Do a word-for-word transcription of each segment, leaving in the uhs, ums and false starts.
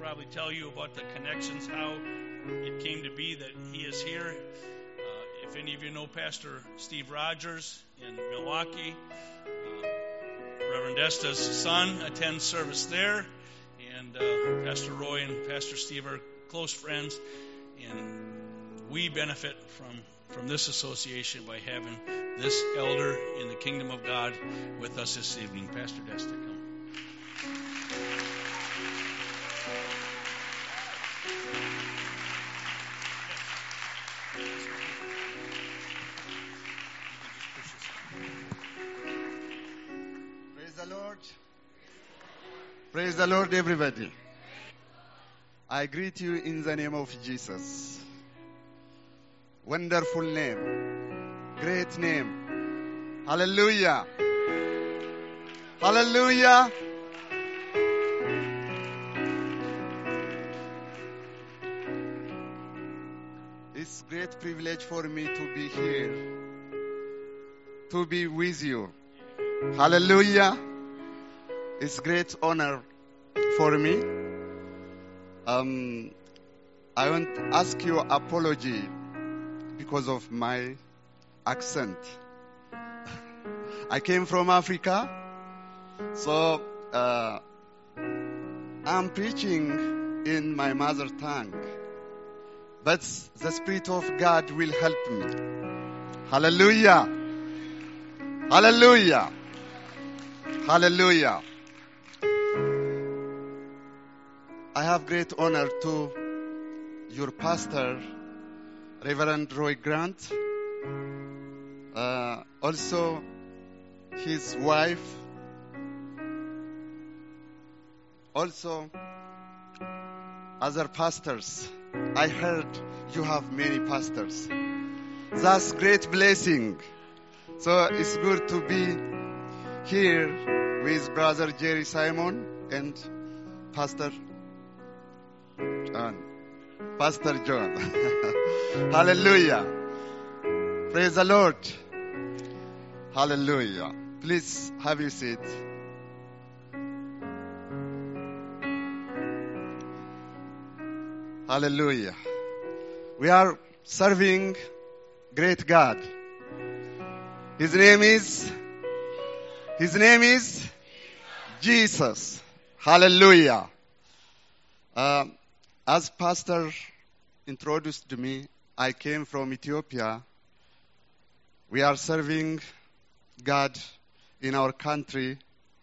probably tell you about the connections, how it came to be that he is here. Uh, if any of you know Pastor Steve Rogers in Milwaukee, uh, Reverend Esta's son attends service there, and uh, Pastor Roy and Pastor Steve are close friends, and we benefit from, from this association by having this elder in the kingdom of God with us this evening. Pastor Desta, come. Praise the Lord. Praise the Lord, everybody. I greet you in the name of Jesus. Wonderful name. Great name. Hallelujah. Hallelujah. It's a great privilege for me to be here, to be with you. Hallelujah. It's a great honor for me. Um, I want to ask you apology because of my accent. I came from Africa, so uh, I'm preaching in my mother tongue. But the Spirit of God will help me. Hallelujah. Hallelujah. Hallelujah. I have great honor to your pastor, Reverend Roy Grant, uh, also his wife, also other pastors. I heard you have many pastors. That's great blessing. So it's good to be here with Brother Jerry Simon and Pastor John. Pastor John. Hallelujah. Praise the Lord. Hallelujah. Please have your seat. Hallelujah. We are serving great God. His name is His name is Jesus. Hallelujah. Uh, as Pastor introduced me, I came from Ethiopia. We are serving God in our country.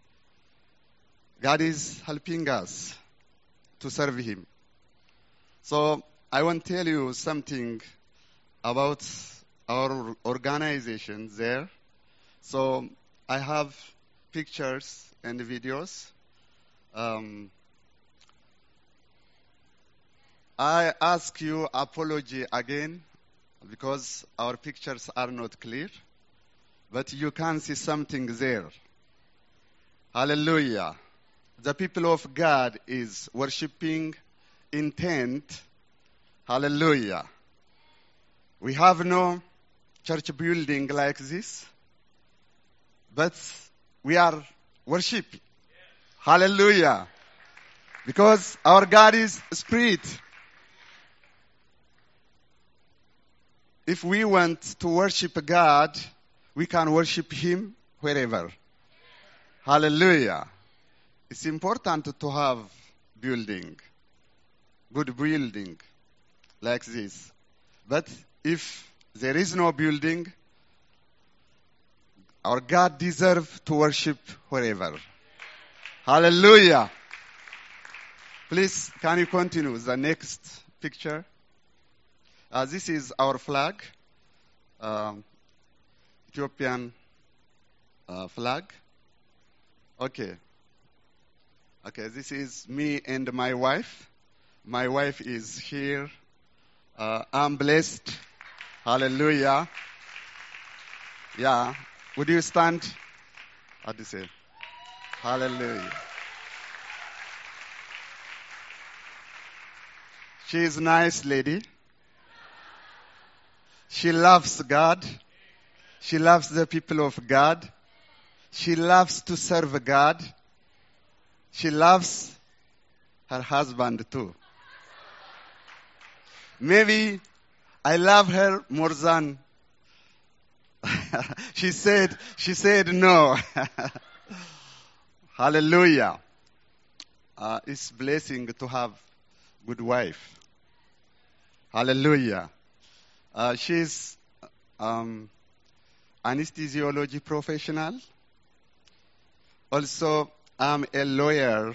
God is helping us to serve Him. So I want to tell you something about our organization there. So I have pictures and videos. Um, I ask you apology again because our pictures are not clear, but you can see something there. Hallelujah. The people of God is worshiping in tent. Hallelujah. We have no church building like this, but we are worshiping. Hallelujah. Because our God is spirit. If we want to worship God, we can worship Him wherever. Hallelujah. It's important to have building, good building like this. But if there is no building, our God deserves to worship wherever. Hallelujah. Please, can you continue with the next picture? Uh, this is our flag, um, Ethiopian uh, flag. Okay. Okay, this is me and my wife. My wife is here. Uh, I'm blessed. Hallelujah. Yeah. Would you stand? How do you say? Hallelujah. She is a nice lady. She loves God. She loves the people of God. She loves to serve God. She loves her husband too. Maybe I love her more than she said. She said no. Hallelujah. Uh, it's blessing to have good wife. Hallelujah. Uh, she's um, anesthesiology professional. Also, I'm a lawyer.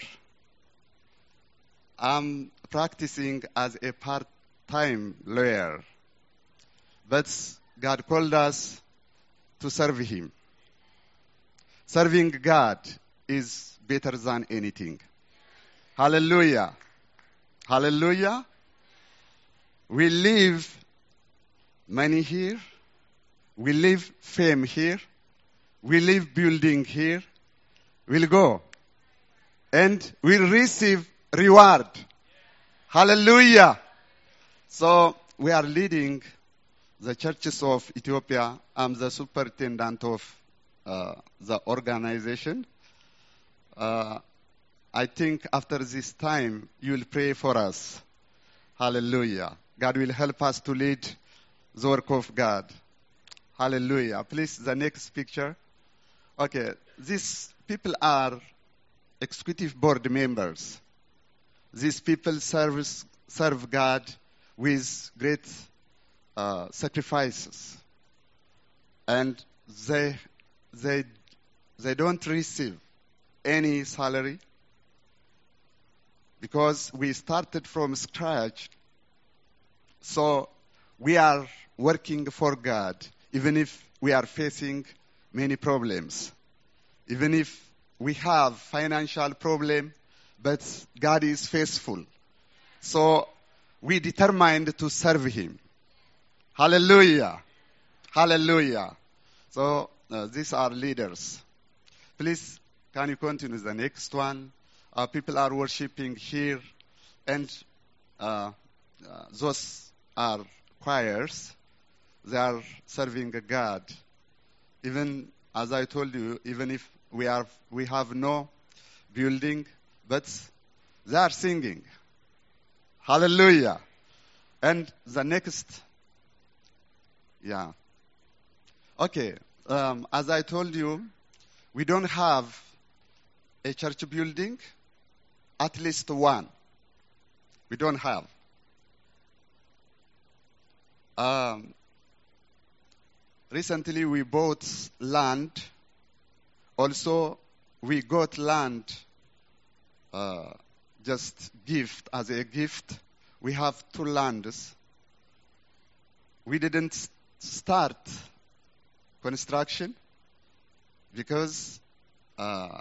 I'm practicing as a part-time lawyer. But God called us to serve Him. Serving God is better than anything. Hallelujah. Hallelujah. We live money here. We live fame here. We live building here. We'll go. And we'll receive reward. Hallelujah. So we are leading the churches of Ethiopia. I'm the superintendent of uh, the organization. Uh, I think after this time, you will pray for us. Hallelujah. God will help us to lead the work of God. Hallelujah. Please, the next picture. Okay, these people are executive board members. These people serve, serve God with great uh, sacrifices. And they, they, they don't receive any salary because we started from scratch. So we are working for God, even if we are facing many problems. Even if we have financial problem, but God is faithful. So we determined to serve Him. Hallelujah. Hallelujah. So uh, these are leaders. Please, can you continue the next one? Uh, people are worshiping here, and uh, uh, those are choirs. They are serving God. Even as I told you, even if we are we have no building, but they are singing. Hallelujah. And the next, yeah. Okay, um, as I told you, we don't have a church building, at least one. We don't have. Um, recently, we bought land. Also, we got land uh, just gift as a gift. We have two lands. We didn't start construction because uh,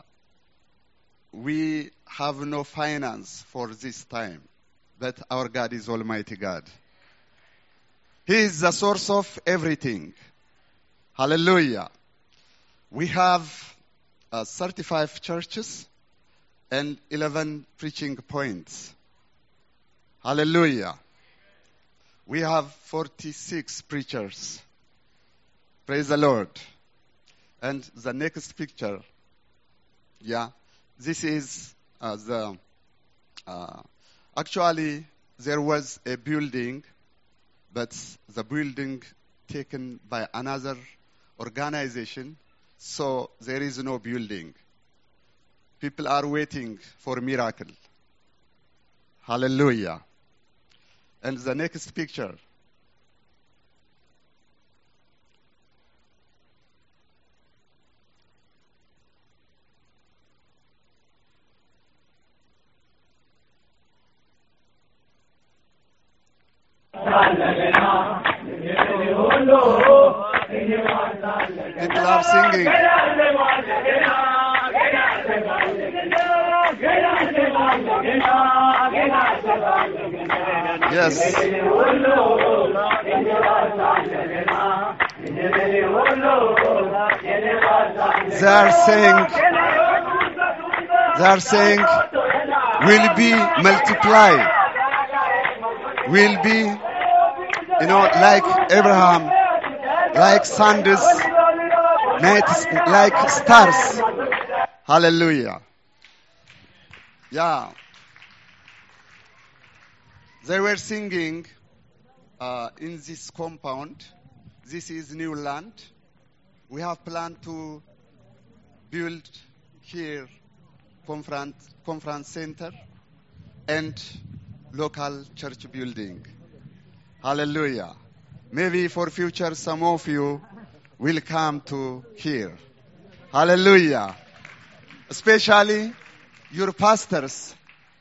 we have no finance for this time. But our God is Almighty God. He is the source of everything. Hallelujah. We have uh, thirty-five churches and eleven preaching points. Hallelujah. We have forty-six preachers. Praise the Lord. And the next picture, yeah, this is uh, the, uh, actually there was a building, but the building taken by another organization, so there is no building. People are waiting for a miracle. Hallelujah. And the next picture. People are singing. Yes. They are saying, they are saying, will be multiplied. Will be, you know, like Abraham, like sandals, like stars. Hallelujah. Yeah. They were singing uh, in this compound. This is new land. We have planned to build here conference, conference center and local church building. Hallelujah. Maybe for future some of you will come to here. Hallelujah. Especially your pastors.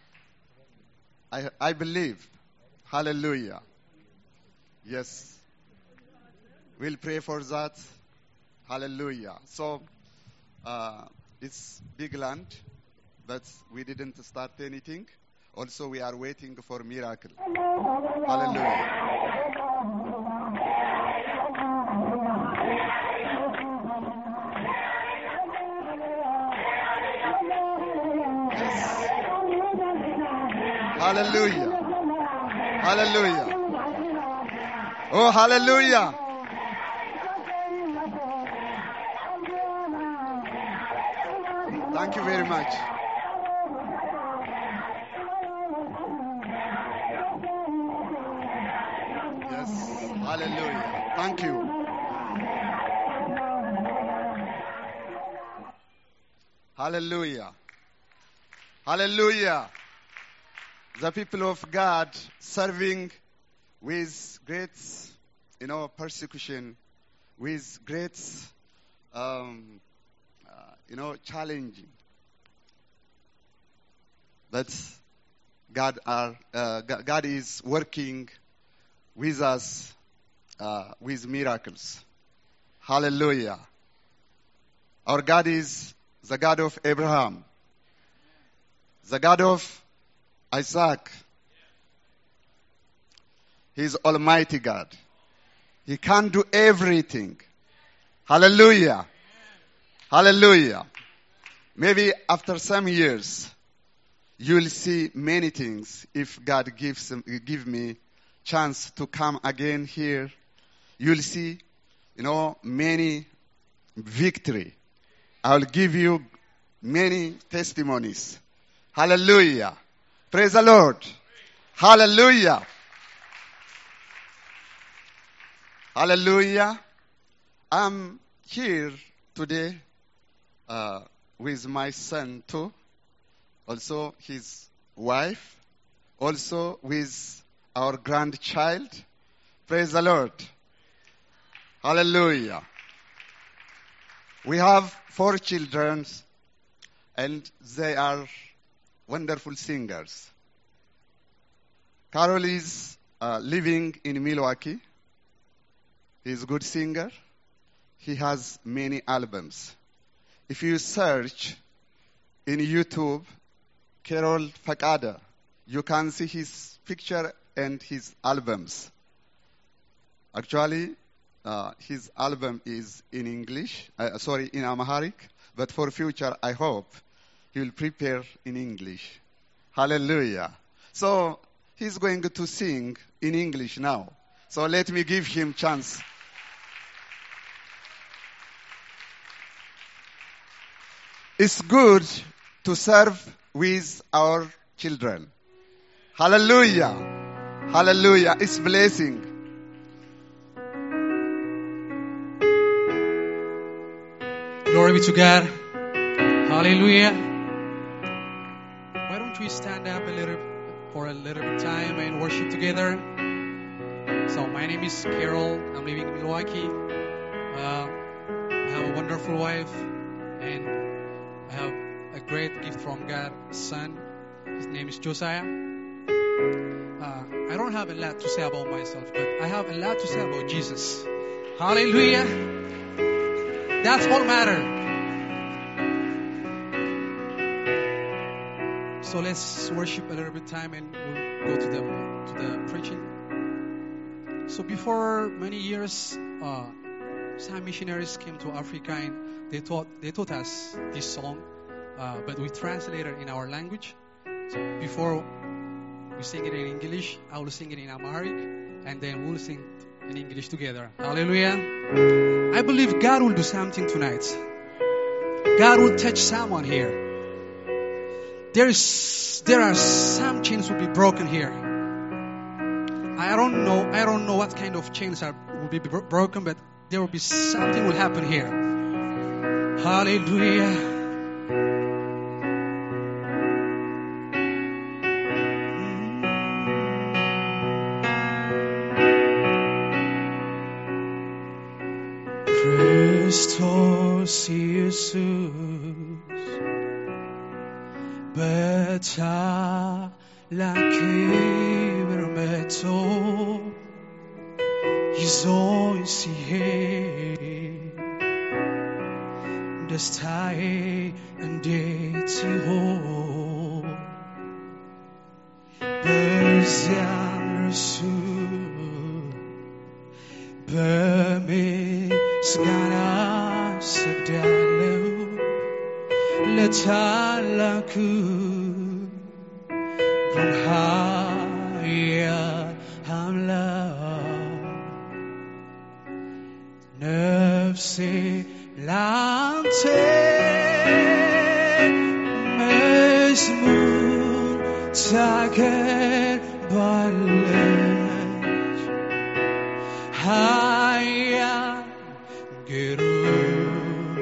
I, I believe. Hallelujah. Yes. We'll pray for that. Hallelujah. So, uh, it's big land, but we didn't start anything. Also, we are waiting for miracle. Hallelujah. Hallelujah. Hallelujah. Oh, hallelujah. Thank you very much. Yes. Hallelujah. Thank you. Hallelujah. Hallelujah. The people of God serving with great, you know, persecution, with great, um, uh, you know, challenging. But God are uh, God is working with us uh, with miracles. Hallelujah. Our God is the God of Abraham, the God of Isaac. He's Almighty God. He can do everything. Hallelujah. Hallelujah. Maybe after some years, you'll see many things if God gives give me chance to come again here. You'll see, you know, many victory. I'll give you many testimonies. Hallelujah. Praise the Lord. Hallelujah. Hallelujah. I'm here today uh, with my son too. Also his wife. Also with our grandchild. Praise the Lord. Hallelujah. We have four children and they are wonderful singers. Carol is uh, living in Milwaukee. He's a good singer. He has many albums. If you search in YouTube, Carol Fakada, you can see his picture and his albums. Actually, uh, his album is in English, uh, sorry, in Amharic, but for future, I hope he will prepare in English. Hallelujah. So he's going to sing in English now. So let me give him chance. It's good to serve with our children. Hallelujah. Hallelujah. It's blessing. Glory be to God. Hallelujah. Why don't we stand up a little for a little bit of time and worship together? So my name is Carol. I'm living in Milwaukee. Uh, I have a wonderful wife, and I have a great gift from God, a son. His name is Josiah. Uh, I don't have a lot to say about myself, but I have a lot to say about Jesus. Hallelujah. That's all matter. So let's worship a little bit time and we'll go to the to the preaching. So before many years, uh, some missionaries came to Africa and they taught they taught us this song, uh, but we translated in our language. So before we sing it in English, I will sing it in Amharic, and then we'll sing in English together. Hallelujah. I believe God will do something tonight. God will touch someone here. There is, there are some chains will be broken here. I don't know, I don't know what kind of chains are will be bro- broken, but there will be something will happen here. Hallelujah. Christos Jesus beta la kibermeto izoi sihe destai andeti ho bezian resu በምስጋና ሰግዳለሁ ለታላቁ ኃያል አምላክ ነፍሴ ላንተ መዝሙር ታቀርባለች ኃያል ግሩም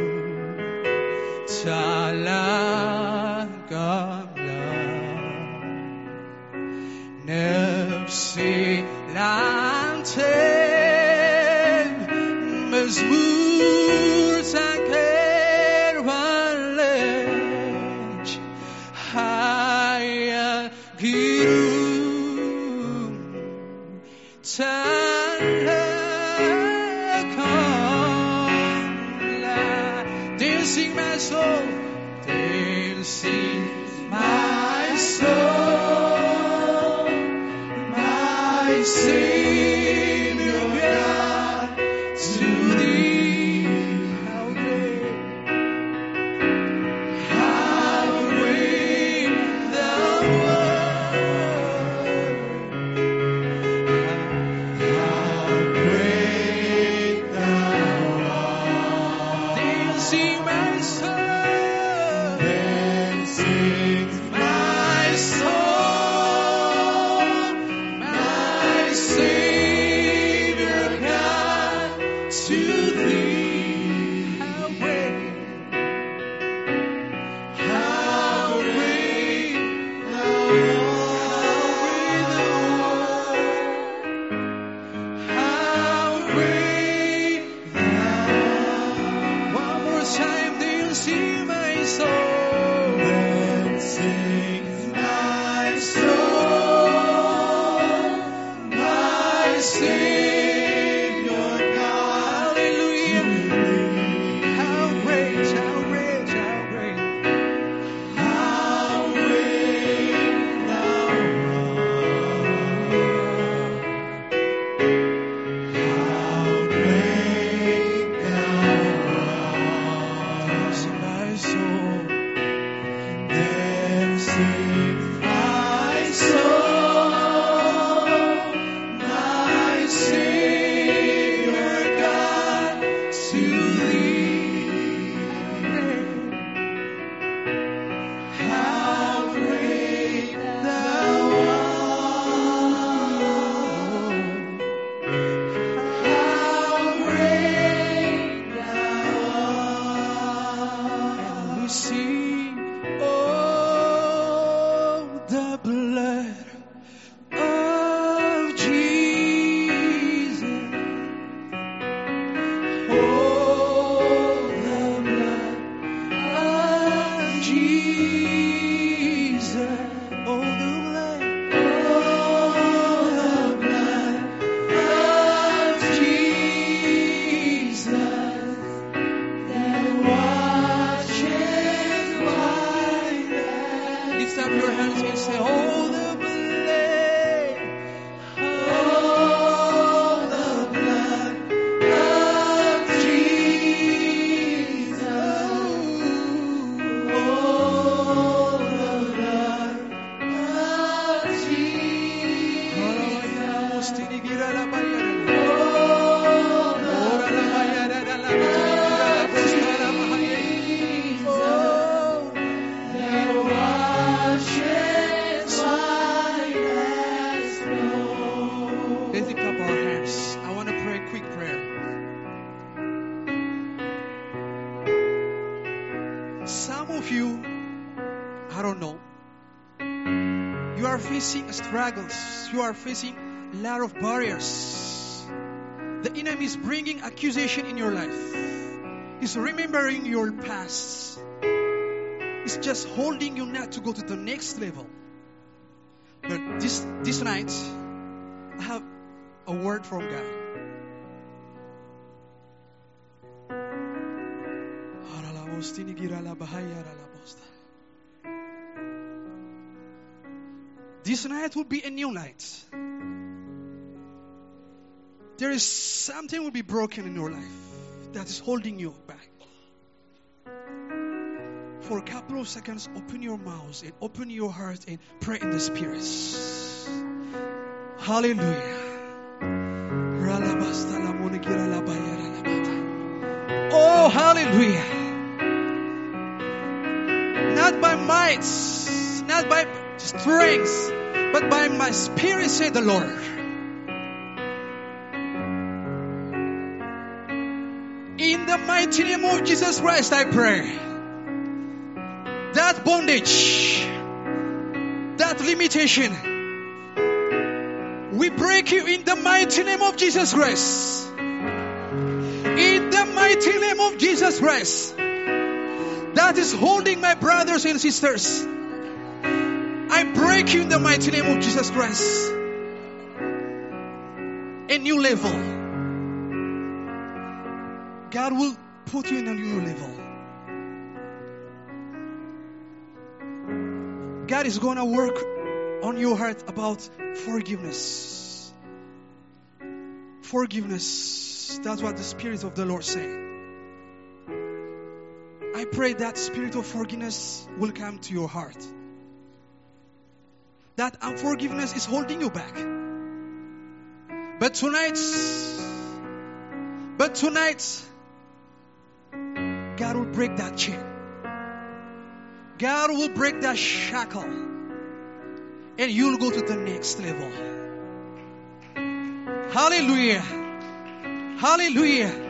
ታላቅ አምላክ ነፍሴ ላንተ መዝሙር ታቀርባለች ኃያል ግሩም ታላቅ አምላክ Dancing my soul, dancing my soul, my Savior God, to Thee. How great, how great Thou art, how great Thou art. Dancing my soul, dancing my soul, my Savior God, to Thee. How great, how great Thou art, how great Thou art. One more time, dancing my soul, dancing my soul, my Savior God. Hallelujah. How great, how great, how great, how great Thou art, how great Thou art. Dancing my soul, dancing my soul, my Savior God, to Thee. How great Thou art, how great Thou art. And we sing, oh, the blood of Jesus. Oh, the blood of Jesus. Oh, the blood. Oh, the blood of Jesus that washes white as. Lift up your hands and say, oh, the blood. Oh, the blood of Jesus. Oh, the blood of Jesus. Oh, that washes white as snow. facing struggles. You are facing a lot of barriers. The enemy is bringing accusation in your life. He's remembering your past. He's just holding you not to go to the next level. But this this night, I have a word from God. This night will be a new night. There is something will be broken in your life that is holding you back. For a couple of seconds, open your mouth and open your heart and pray in the Spirit. Hallelujah. Oh, hallelujah. Not by might, not by strength, but by my Spirit, said the Lord. In the mighty name of Jesus Christ, I pray. That bondage, that limitation, we break you in the mighty name of Jesus Christ. In the mighty name of Jesus Christ. That is holding my brothers and sisters. I break you in the mighty name of Jesus Christ. A new level. God will put you in a new level. God is going to work on your heart about forgiveness. Forgiveness. That's what the Spirit of the Lord says. I pray that spirit of forgiveness will come to your heart. That unforgiveness is holding you back. But tonight, but tonight, God will break that chain. God will break that shackle. And you'll go to the next level. Hallelujah. Hallelujah.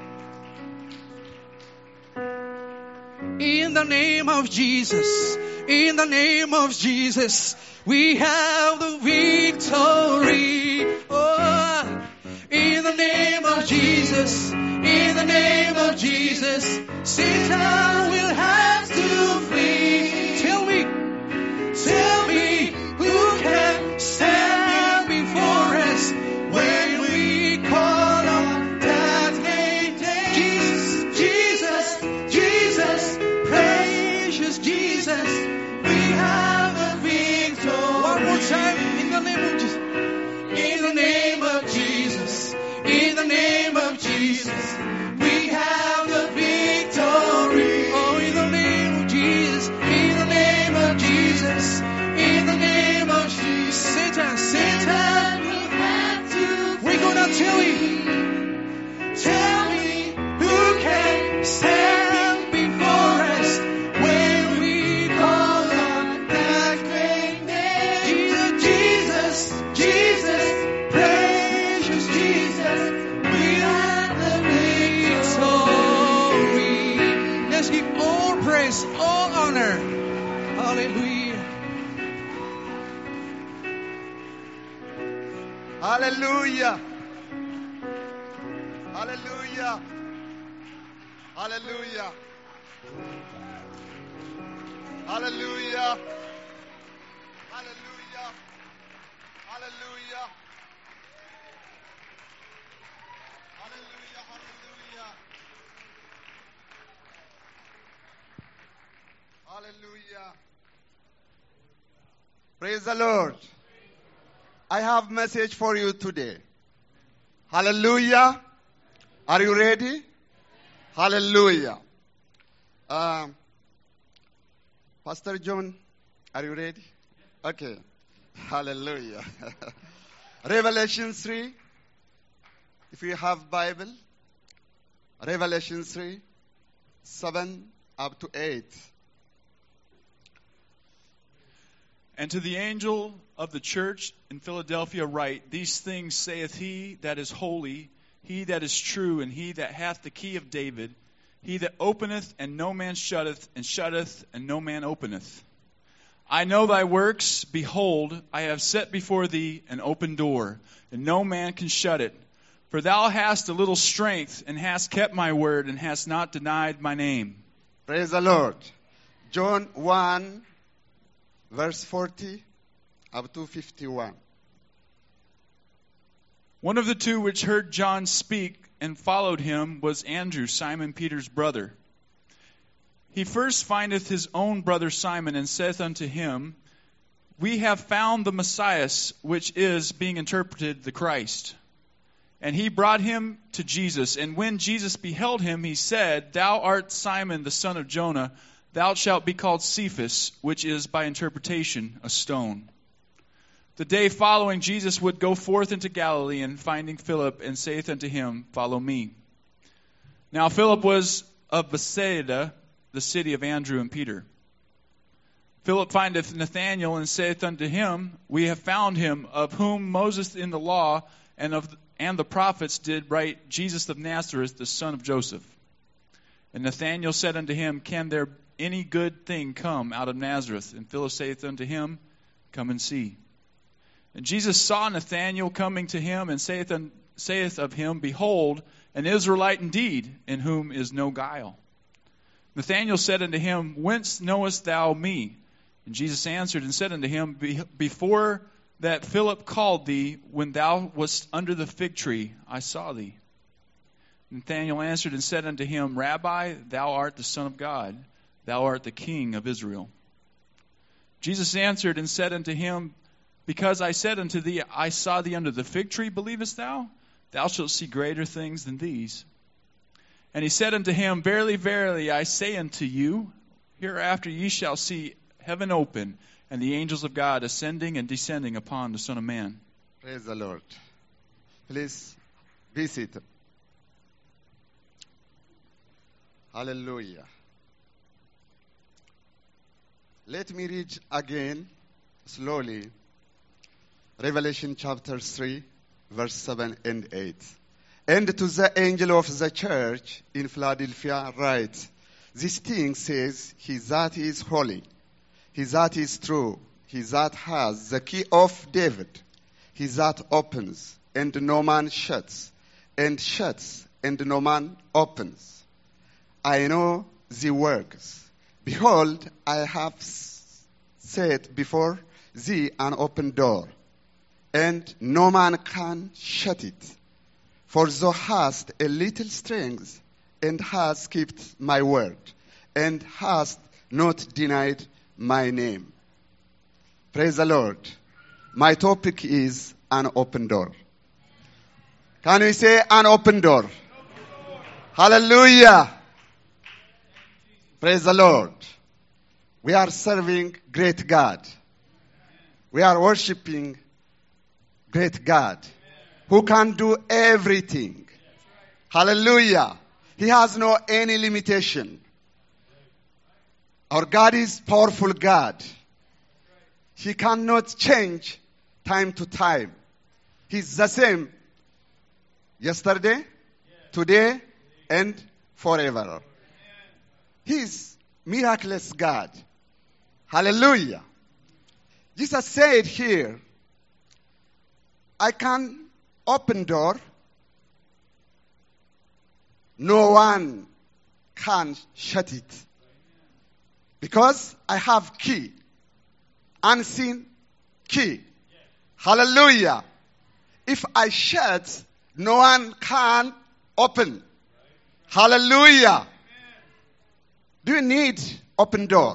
In the name of Jesus, in the name of Jesus, we have the victory. Oh, in the name of Jesus, in the name of Jesus, Satan will have to flee. Tell me, tell me, who can stand before us when we call on that name? Jesus, Jesus, Jesus, precious Jesus, we have the victory. One more time, in the name of Jesus. In the name of Jesus, in the name of Jesus, we have the victory. Oh, in the name of Jesus, in the name of Jesus, in the name of Jesus. Satan, Satan will have to. We're gonna tell you. Tell me who can stand before us when we call on that great name. Jesus, Jesus, precious Jesus, we have the victory. Let's give all praise, all honor. Hallelujah. Hallelujah. Hallelujah. Hallelujah. Hallelujah. Hallelujah. Hallelujah. Hallelujah. Hallelujah. Hallelujah. Praise the Lord. I have a message for you today. Hallelujah. Are you ready? Hallelujah. Um, Pastor John, are you ready? Okay. Hallelujah. Revelation three. If you have Bible, Revelation three, seven up to eight. And to the angel of the church in Philadelphia write, These things saith he that is holy, he that is true, and he that hath the key of David, he that openeth and no man shutteth, and shutteth and no man openeth. I know thy works. Behold, I have set before thee an open door, and no man can shut it. For thou hast a little strength, and hast kept my word, and hast not denied my name. Praise the Lord. John one, verse forty up to fifty-one. One of the two which heard John speak and followed him was Andrew, Simon Peter's brother. He first findeth his own brother Simon, and saith unto him, We have found the Messiah, which is, being interpreted, the Christ. And he brought him to Jesus. And when Jesus beheld him, he said, Thou art Simon, the son of Jonah. Thou shalt be called Cephas, which is, by interpretation, a stone. The day following, Jesus would go forth into Galilee, and finding Philip, and saith unto him, Follow me. Now Philip was of Bethsaida, the city of Andrew and Peter. Philip findeth Nathanael, and saith unto him, We have found him, of whom Moses in the law and of and the prophets did write, Jesus of Nazareth, the son of Joseph. And Nathanael said unto him, Can there any good thing come out of Nazareth? And Philip saith unto him, Come and see. And Jesus saw Nathanael coming to him, and saith, un, saith of him, Behold, an Israelite indeed, in whom is no guile. Nathanael said unto him, Whence knowest thou me? And Jesus answered and said unto him, Be, Before that Philip called thee, when thou wast under the fig tree, I saw thee. Nathanael answered and said unto him, Rabbi, thou art the Son of God, thou art the King of Israel. Jesus answered and said unto him, Because I said unto thee, I saw thee under the fig tree, believest thou? Thou shalt see greater things than these. And he said unto him, Verily, verily, I say unto you, hereafter ye shall see heaven open, and the angels of God ascending and descending upon the Son of Man. Praise the Lord. Please be seated. Hallelujah. Let me read again, slowly, Revelation chapter three, verse seven and eight. And to the angel of the church in Philadelphia write, This thing says, He that is holy, He that is true, He that has the key of David, He that opens, and no man shuts, and shuts, and no man opens. I know the works. Behold, I have set before thee an open door, and no man can shut it. For thou hast a little strength, and hast kept my word, and hast not denied my name. Praise the Lord. My topic is an open door. Can we say an open door? Hallelujah. Praise the Lord. We are serving great God. We are worshiping great God who can do everything. Hallelujah. He has no any limitation. Our God is powerful God. He cannot change time to time. He's the same yesterday, today, and forever. He's miraculous God. Hallelujah. Jesus said here, I can open door. No one can shut it. Because I have key. Unseen key. Hallelujah. If I shut, no one can open. Hallelujah. Do you need open door?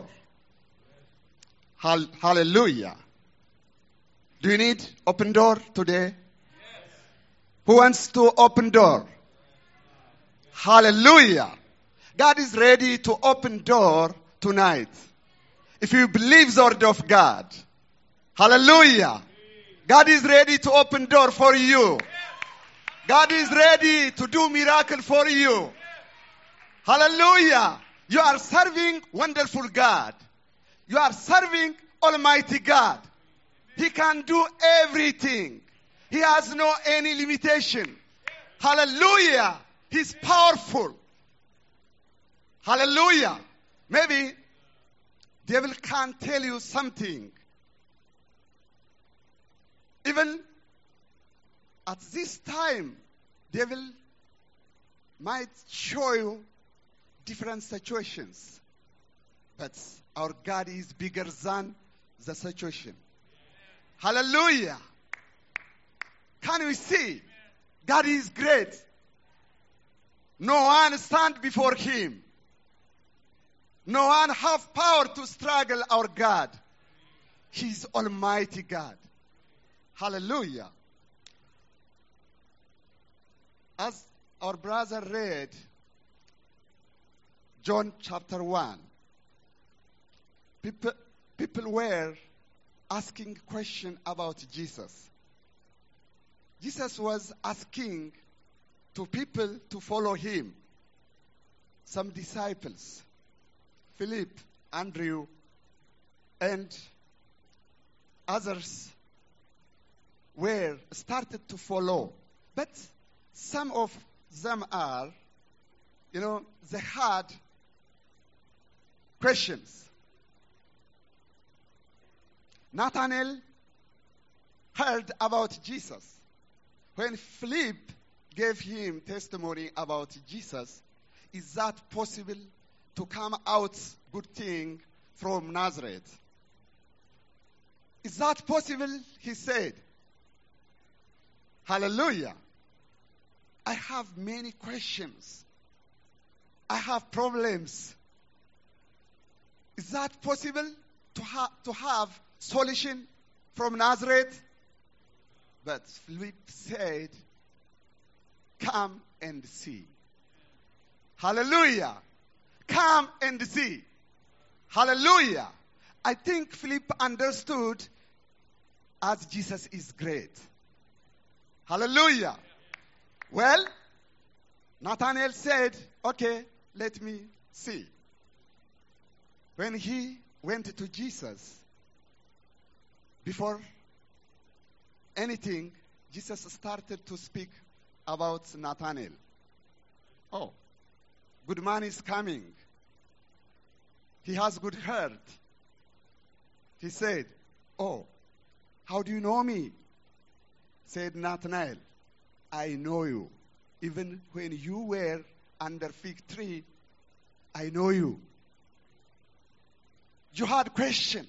Hall- Hallelujah. Do you need open door today? Who wants to open door? Hallelujah. God is ready to open door tonight. If you believe the word of God. Hallelujah. God is ready to open door for you. God is ready to do miracle for you. Hallelujah. You are serving wonderful God. You are serving Almighty God. He can do everything. He has no any limitation. Hallelujah. He's powerful. Hallelujah. Maybe devil can tell you something. Even at this time, devil might show you different situations. But our God is bigger than the situation. Hallelujah. Can we see? God is great. No one stand before him. No one have power to struggle our God. He's Almighty God. Hallelujah. As our brother read John chapter one, people, people were asking question about Jesus. Jesus was asking to people to follow him. Some disciples, Philip, Andrew, and others were started to follow. But some of them are, you know, they had questions. Nathanael heard about Jesus. When Philip gave him testimony about Jesus, is that possible to come out good thing from Nazareth? Is that possible? He said. Hallelujah. I have many questions. I have problems. Is that possible to, ha- to have solution from Nazareth? But Philip said, come and see. Hallelujah. Come and see. Hallelujah. I think Philip understood as Jesus is great. Hallelujah. Well, Nathanael said, okay, let me see. When he went to Jesus, before anything, Jesus started to speak about Nathanael. Oh, good man is coming. He has good heart. He said, oh, how do you know me? Said Nathanael, I know you. Even when you were under fig tree, I know you. You had question.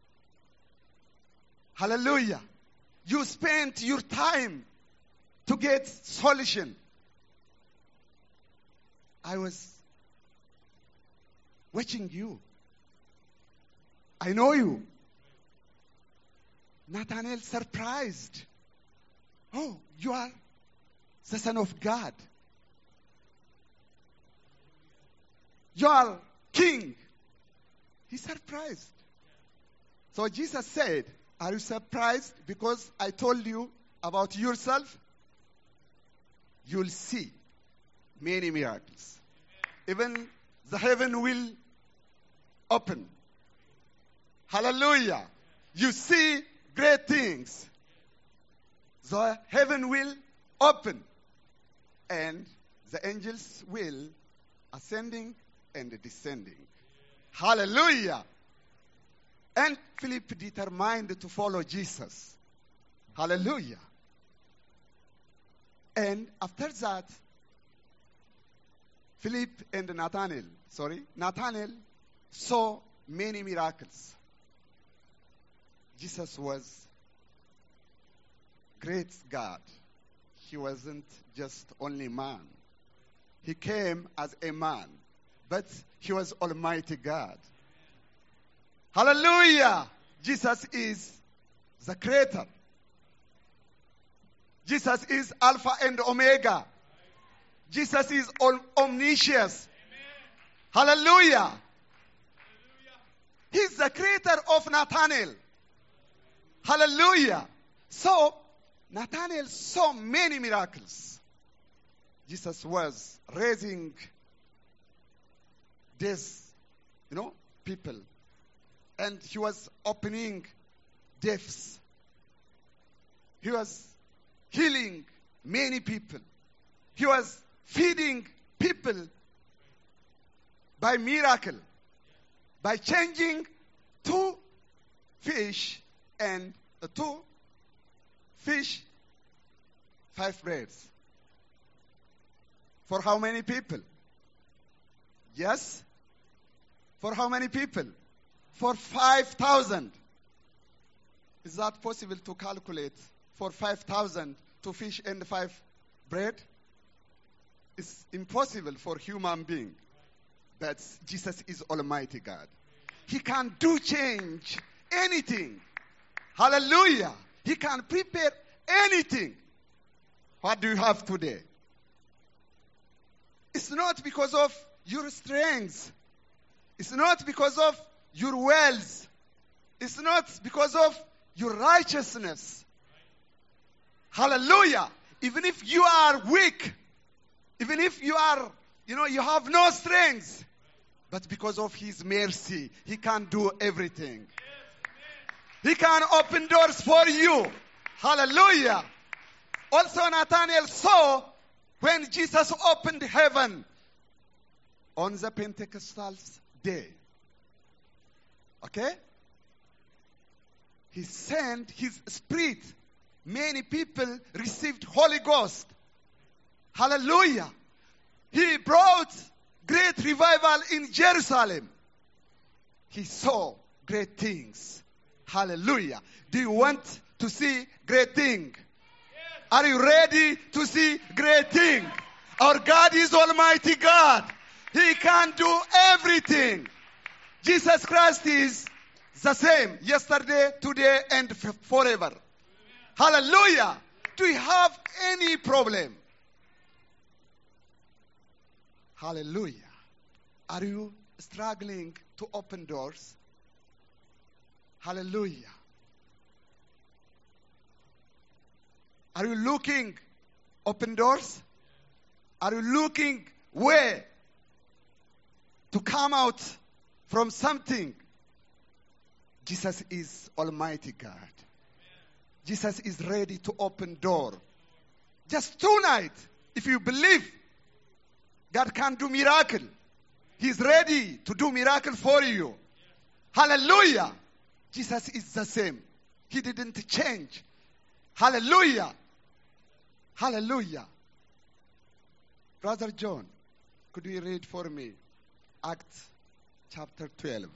Hallelujah. You spent your time to get solution. I was watching you. I know you. Nathanael surprised. Oh, you are the Son of God. You are King. He's surprised. So Jesus said, are you surprised because I told you about yourself? You'll see many miracles. Even the heaven will open. Hallelujah. You see great things. The heaven will open. And the angels will ascending and descending. Hallelujah. And Philip determined to follow Jesus. Hallelujah. And after that, Philip and Nathanael, sorry, Nathanael saw many miracles. Jesus was great God. He wasn't just only man. He came as a man, but he was Almighty God. Hallelujah! Jesus is the Creator. Jesus is Alpha and Omega. Jesus is omniscient. Hallelujah! He's the Creator of Nathanael. Hallelujah! So, Nathanael saw many miracles. Jesus was raising these, you know, people. And he was opening deafs. He was healing many people. He was feeding people by miracle, by changing two fish and uh, two fish, five breads. For how many people? Yes? For how many people? For five thousand. Is that possible to calculate for five thousand two fish and five bread? It's impossible for human being. But Jesus is Almighty God. He can do change anything. Hallelujah. He can prepare anything. What do you have today? It's not because of your strength. It's not because of your wealth. It's not because of your righteousness. Hallelujah. Even if you are weak, even if you are, you know, you have no strength, but because of His mercy, He can do everything. He can open doors for you. Hallelujah. Also, Nathanael saw when Jesus opened heaven on the Pentecostal day. Okay? He sent His Spirit. Many people received Holy Ghost. Hallelujah. He brought great revival in Jerusalem. He saw great things. Hallelujah. Do you want to see great things? Are you ready to see great things? Our God is Almighty God. He can do everything. Jesus Christ is the same yesterday, today, and f- forever. Hallelujah. Do you have any problem? Hallelujah. Are you struggling to open doors? Hallelujah. Are you looking open doors? Are you looking where to come out from something? Jesus is Almighty God. Jesus is ready to open door. Just tonight, if you believe, God can do miracle. He's ready to do miracle for you. Hallelujah. Jesus is the same. He didn't change. Hallelujah. Hallelujah. Brother John, could you read for me Acts chapter twelve,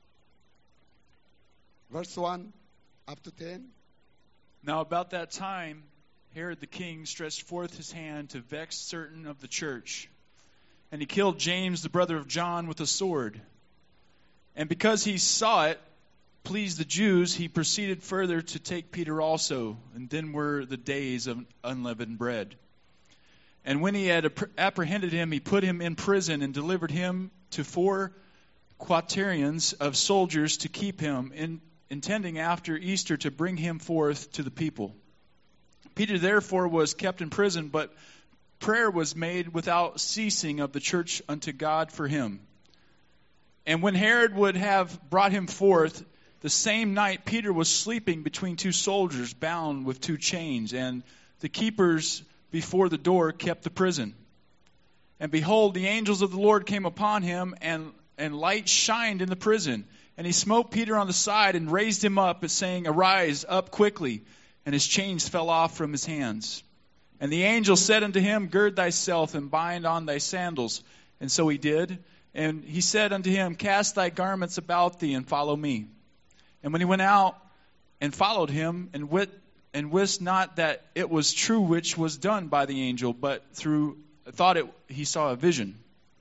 verse one up to ten? Now about that time, Herod the king stretched forth his hand to vex certain of the church, and he killed James, the brother of John, with a sword. And because he saw it pleased the Jews, he proceeded further to take Peter also. And then were the days of unleavened bread. And when he had apprehended him, he put him in prison and delivered him to four quaternions of soldiers to keep him, in, intending after Easter to bring him forth to the people. Peter therefore was kept in prison, but prayer was made without ceasing of the church unto God for him. And when Herod would have brought him forth, the same night Peter was sleeping between two soldiers, bound with two chains, and the keepers before the door kept the prison. And behold, the angels of the Lord came upon him, and, and light shined in the prison. And he smote Peter on the side and raised him up, saying, Arise, up quickly. And his chains fell off from his hands. And the angel said unto him, Gird thyself and bind on thy sandals. And so he did. And he said unto him, Cast thy garments about thee and follow me. And when he went out and followed him, and wit and wist not that it was true which was done by the angel, but through thought it he saw a vision.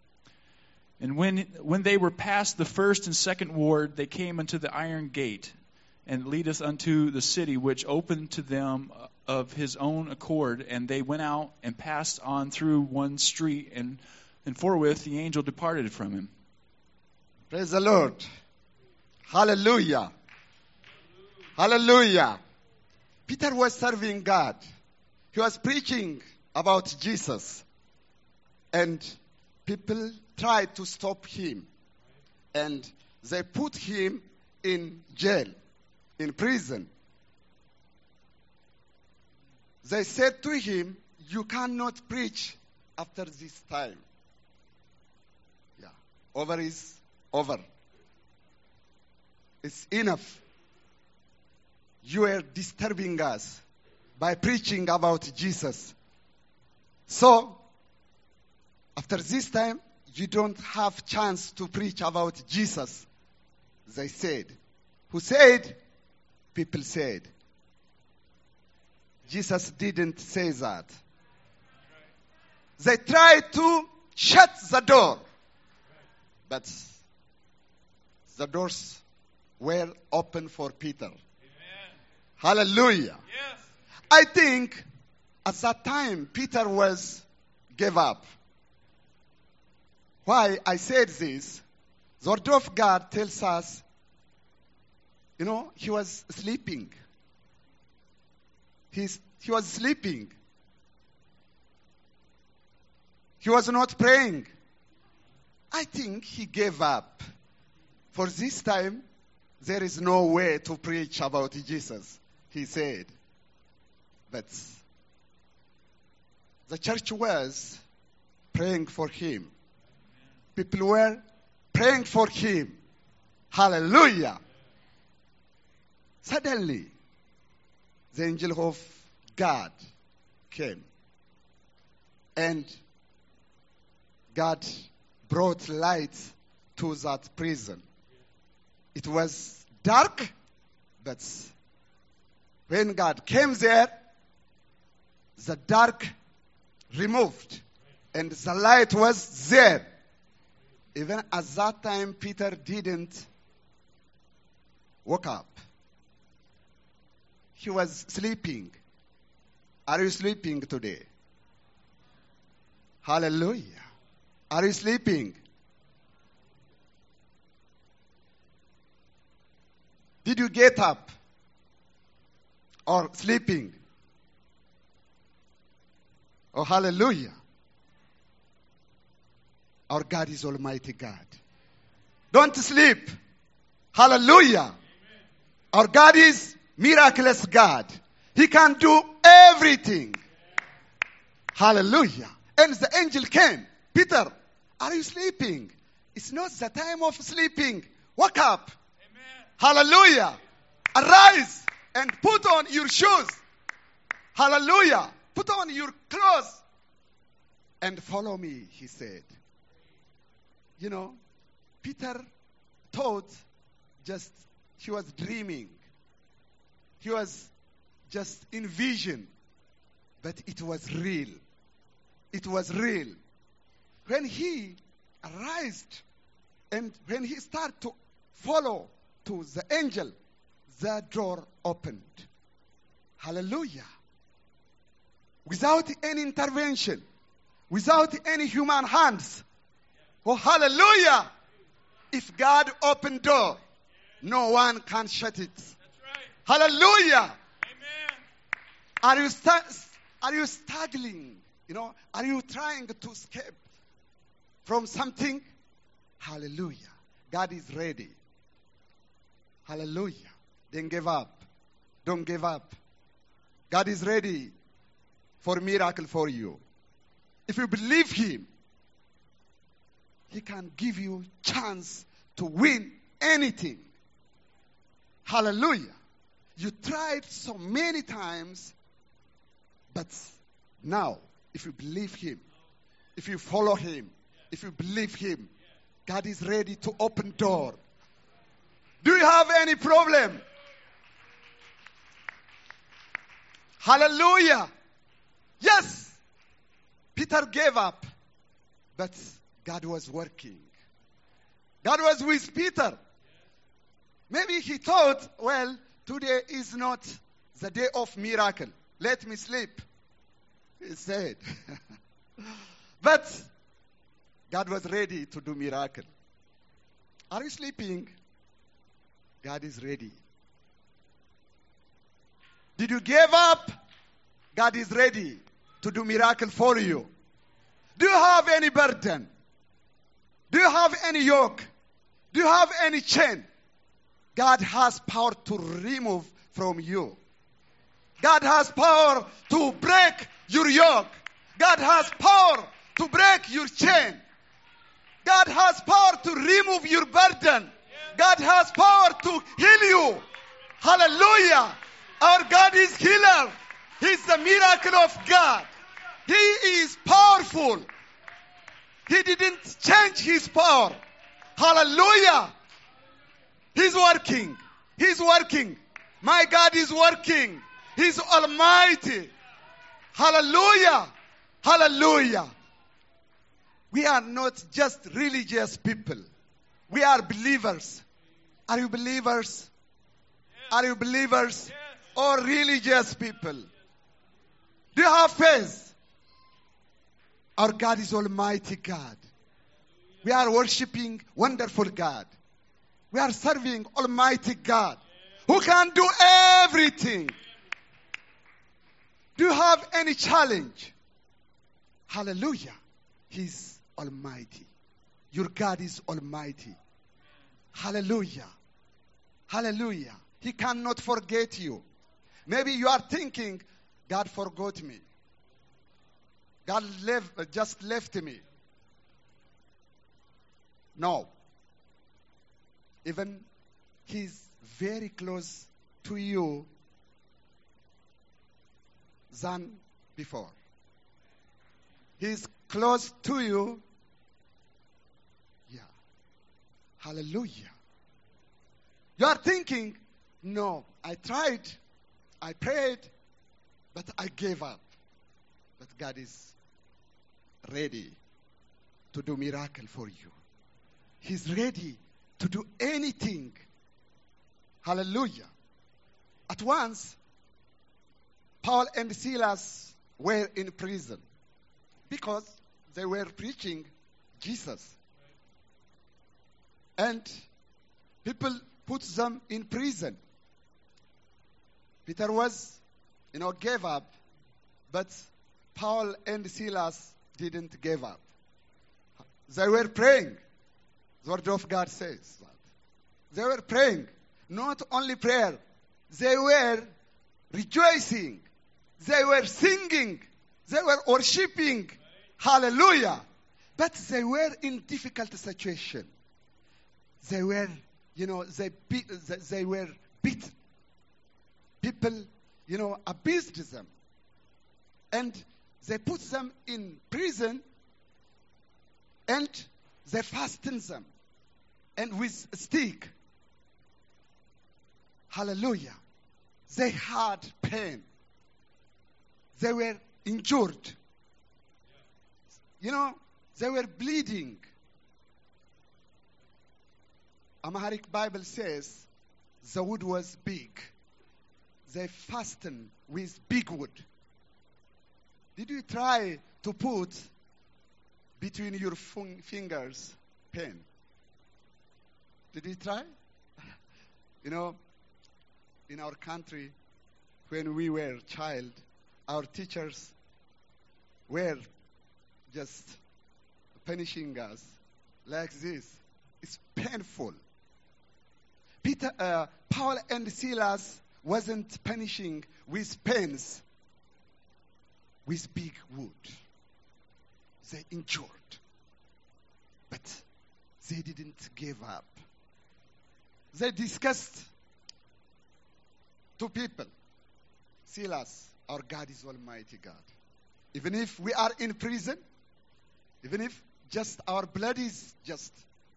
And when when they were past the first and second ward, they came unto the iron gate, and leadeth unto the city, which opened to them of his own accord. And they went out and passed on through one street, and and forthwith the angel departed from him. Praise the Lord. Hallelujah. Hallelujah. Peter was serving God. He was preaching about Jesus. And people tried to stop him. And they put him in jail, in prison. They said to him, you cannot preach after this time. Yeah, over is over. It's enough. You are disturbing us by preaching about Jesus. So, after this time, you don't have chance to preach about Jesus. They said. Who said? People said. Jesus didn't say that. They tried to shut the door. But the doors were open for Peter. Amen. Hallelujah. Yes. I think at that time Peter was gave up. Why I said this, the word of God tells us, you know, he was sleeping. He's, he was sleeping. He was not praying. I think he gave up. For this time, there is no way to preach about Jesus, he said. But the church was praying for him. People were praying for him. Hallelujah. Suddenly, the angel of God came. And God brought light to that prison. It was dark, but when God came there, the dark removed and the light was there. Even at that time, Peter didn't wake up. He was sleeping. Are you sleeping today? Hallelujah. Are you sleeping? Did you get up? Or sleeping? Oh, hallelujah. Our God is Almighty God. Don't sleep. Hallelujah. Amen. Our God is miraculous God. He can do everything. Hallelujah. And the angel came. Peter, are you sleeping? It's not the time of sleeping. Wake up. Amen. Hallelujah. Arise and put on your shoes. Hallelujah. Put on your clothes and follow me, he said. You know, Peter thought just he was dreaming. He was just in vision. But it was real. It was real. When he arose and when he started to follow to the angel, the door opened. Hallelujah. Without any intervention, without any human hands. Oh, hallelujah. If God opened door, no one can shut it. That's right. Hallelujah. Amen. Are you st- are you struggling? You know, are you trying to escape from something? Hallelujah. God is ready. Hallelujah. Don't give up. Don't give up. God is ready for a miracle for you. If you believe him, he can give you chance to win anything. Hallelujah. You tried so many times, but now, if you believe him, if you follow him, if you believe him, God is ready to open door. Do you have any problem? Hallelujah. Yes. Peter gave up, but God was working. God was with Peter. Maybe he thought, well, today is not the day of miracle. Let me sleep. He said. But God was ready to do miracle. Are you sleeping? God is ready. Did you give up? God is ready to do miracle for you. Do you have any burden? Do you have any yoke? Do you have any chain? God has power to remove from you. God has power to break your yoke. God has power to break your chain. God has power to remove your burden. God has power to heal you. Hallelujah. Our God is healer. He's the miracle of God. He is powerful. He didn't change his power. Hallelujah. He's working. He's working. My God is working. He's almighty. Hallelujah. Hallelujah. We are not just religious people. We are believers. Are you believers? Are you believers or religious people? Do you have faith? Our God is Almighty God. We are worshiping wonderful God. We are serving Almighty God who can do everything. Do you have any challenge? Hallelujah. He's Almighty. Your God is Almighty. Hallelujah. Hallelujah. He cannot forget you. Maybe you are thinking, God forgot me. God left, just left me. No. Even He's very close to you than before. He's close to you. Yeah. Hallelujah. You are thinking, no, I tried, I prayed, but I gave up. But God is ready to do miracle for you. He's ready to do anything. Hallelujah. At once, Paul and Silas were in prison because they were preaching Jesus. And people put them in prison. Peter was, you know, gave up, but Paul and Silas didn't give up. They were praying. The Word of God says that. They were praying. Not only prayer, they were rejoicing. They were singing. They were worshiping. Hallelujah. But they were in difficult situation. They were, you know, they, be, they were beaten. People, you know, abused them. And they put them in prison and they fastened them. And with a stick. Hallelujah. They had pain. They were injured. You know, they were bleeding. Amharic Bible says the wood was big. They fastened with big wood. Did you try to put between your fingers pen? Did you try? You know, in our country, when we were child, our teachers were just punishing us like this. It's painful. Peter, uh, Paul and Silas wasn't punishing with pens, with big wood. They endured, but they didn't give up. They discussed two people. Silas, our God is Almighty God. Even if we are in prison, even if just our blood is just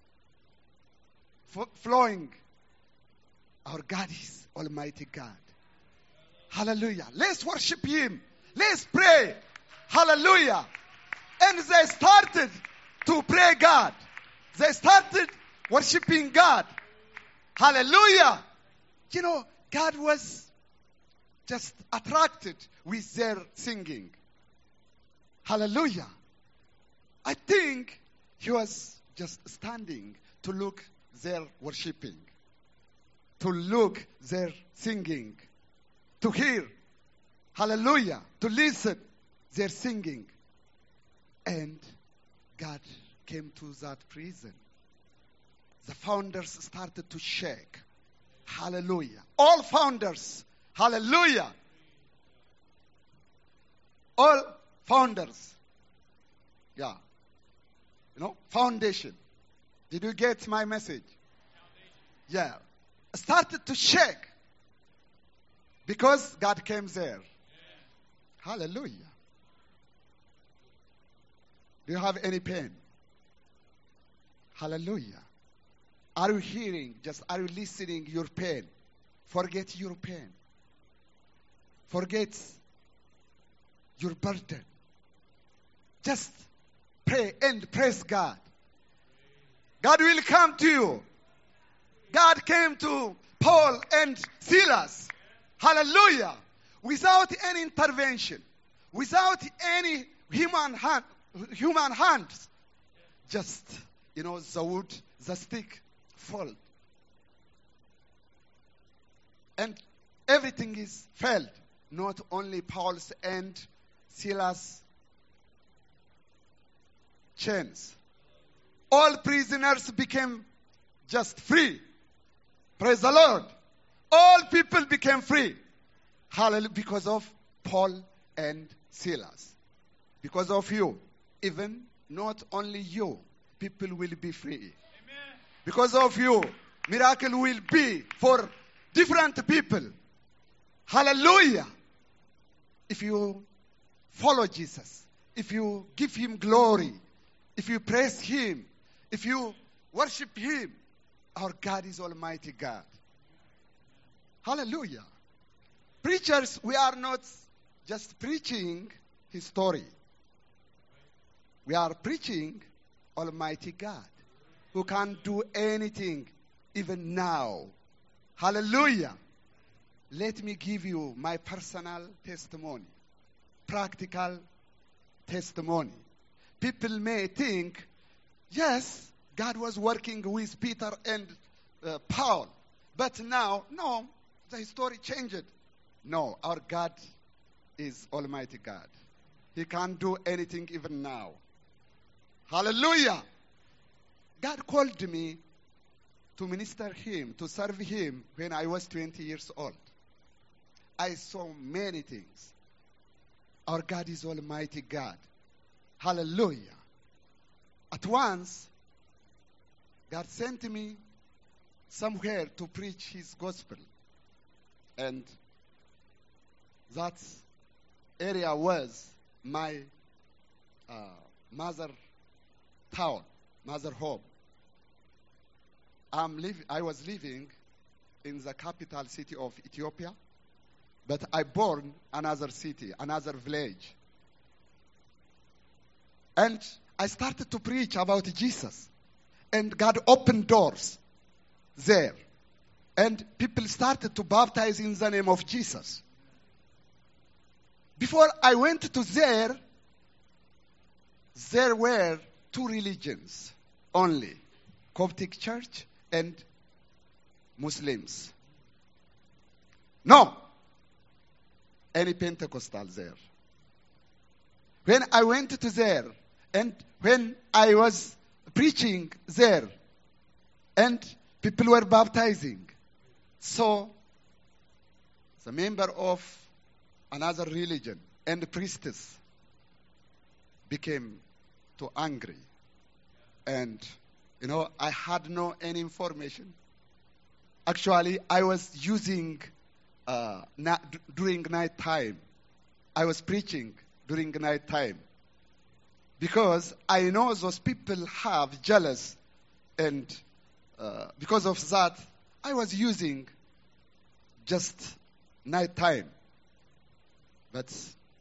f- flowing, our God is Almighty God. Hallelujah. Let's worship Him. Let's pray. Hallelujah. And they started to pray God. They started worshiping God. Hallelujah. You know, God was just attracted with their singing. Hallelujah. I think He was just standing to look their worshiping, to look their singing, to hear. Hallelujah. To listen their singing. And God came to that prison. The founders started to shake. Hallelujah. All founders. Hallelujah. All founders. Yeah. You know, foundation. Did you get my message? yeah, started to shake because God came there. Hallelujah. Do you have any pain? Hallelujah. Are you hearing? Just are you listening your pain? Forget your pain. Forget your burden. Just pray and praise God. God will come to you. God came to Paul and Silas. Hallelujah. Without any intervention. Without any human hand, human hands. Just, you know, the wood, the stick fall. And everything is failed. Not only Paul's and Silas' chains. All prisoners became just free. Praise the Lord. All people became free. Hallelujah. Because of Paul and Silas. Because of you. Even not only you. People will be free. Amen. Because of you. Miracle will be for different people. Hallelujah. If you follow Jesus. If you give him glory. If you praise him. If you worship him. Our God is Almighty God. Hallelujah. Preachers, we are not just preaching his story. We are preaching Almighty God who can do anything even now. Hallelujah. Let me give you my personal testimony. Practical testimony. People may think, yes, God was working with Peter and uh, Paul. But now, no, the story changed. No, our God is Almighty God. He can do anything even now. Hallelujah. God called me to minister him, to serve him when I was twenty years old. I saw many things. Our God is Almighty God. Hallelujah. At once, God sent me somewhere to preach his gospel. And that area was my uh, mother town, mother home. I'm live, I was living in the capital city of Ethiopia, but I born another city, another village. And I started to preach about Jesus. And God opened doors there. And people started to baptize in the name of Jesus. Before I went to there, there were two religions only. Coptic Church and Muslims. No. Any Pentecostal there. When I went to there, and when I was preaching there, and people were baptizing, so the member of another religion and the priestess became too angry. And, you know, I had no any information. Actually, I was using, uh, na- d- during night time. I was preaching during night time. Because I know those people have jealous. And uh, because of that, I was using just night time. But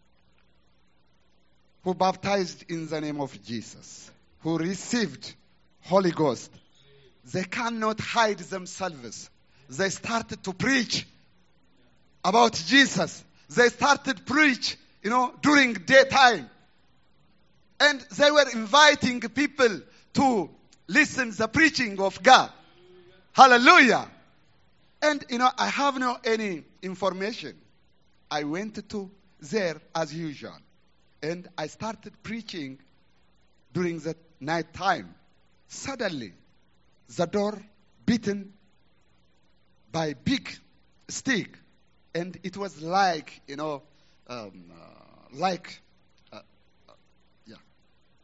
who baptized in the name of Jesus, who received Holy Ghost, they cannot hide themselves. They started to preach about Jesus. They started to preach, you know, during daytime. And they were inviting people to listen to the preaching of God. Hallelujah. And, you know, I have no any information. I went to there as usual. And I started preaching during the night time. Suddenly, the door beaten by big stick. And it was like, you know, um, uh, like, uh, uh, yeah,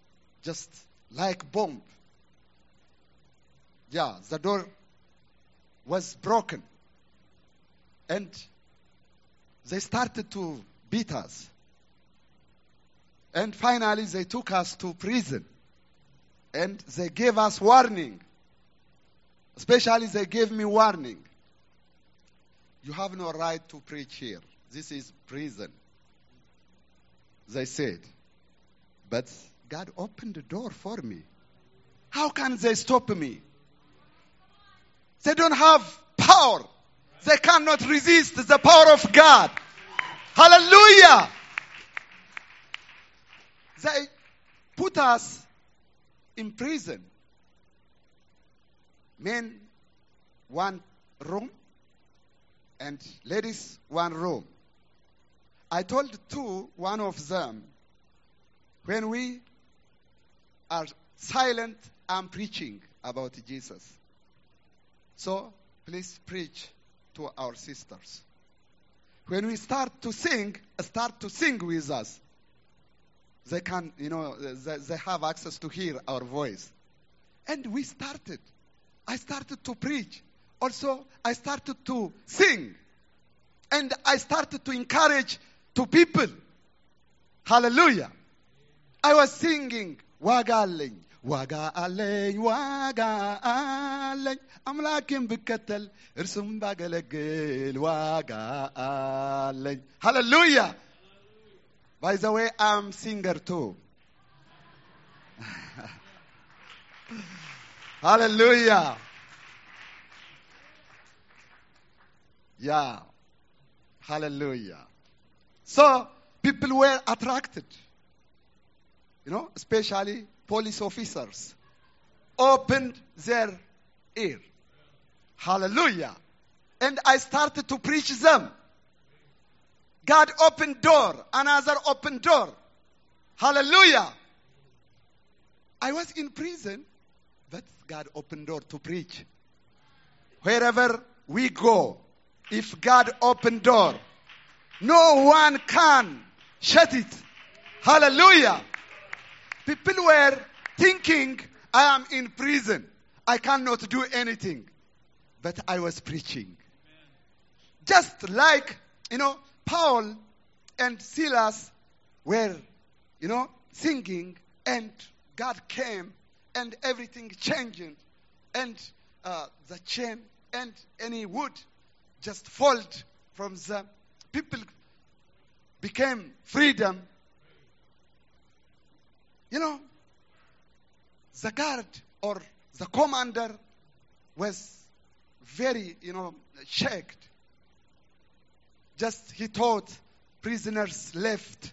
just like bomb. Yeah, the door was broken. And they started to beat us. And finally, they took us to prison. And they gave us warning. Especially, they gave me warning. You have no right to preach here. This is prison. They said. But God opened the door for me. How can they stop me? They don't have power. They cannot resist the power of God. Hallelujah. They put us in prison. Men, one room, and ladies, one room. I told two, one of them, when we are silent, I'm preaching about Jesus. So, please preach to our sisters. When we start to sing, start to sing with us. They can, you know, they, they have access to hear our voice. And we started. I started to preach. Also, I started to sing. And I started to encourage to people. Hallelujah. I was singing, Waga aleng, Waga aleng, Waga aleng, Amlakim bikatel, Irsum bagalagil, Waga aleng. Hallelujah. By the way, I'm singer too. Hallelujah. Yeah. Hallelujah. So, people were attracted. You know, especially police officers. Opened their ear. Hallelujah. And I started to preach them. God opened door, another open door. Hallelujah. I was in prison, but God opened door to preach. Wherever we go, if God opened door, no one can shut it. Hallelujah. People were thinking, I am in prison. I cannot do anything. But I was preaching. Just like, you know, Paul and Silas were, you know, singing, and God came, and everything changed, and uh, the chain and any wood just fall from them. People became freedom. You know, the guard or the commander was very, you know, shaken. Just he thought prisoners left.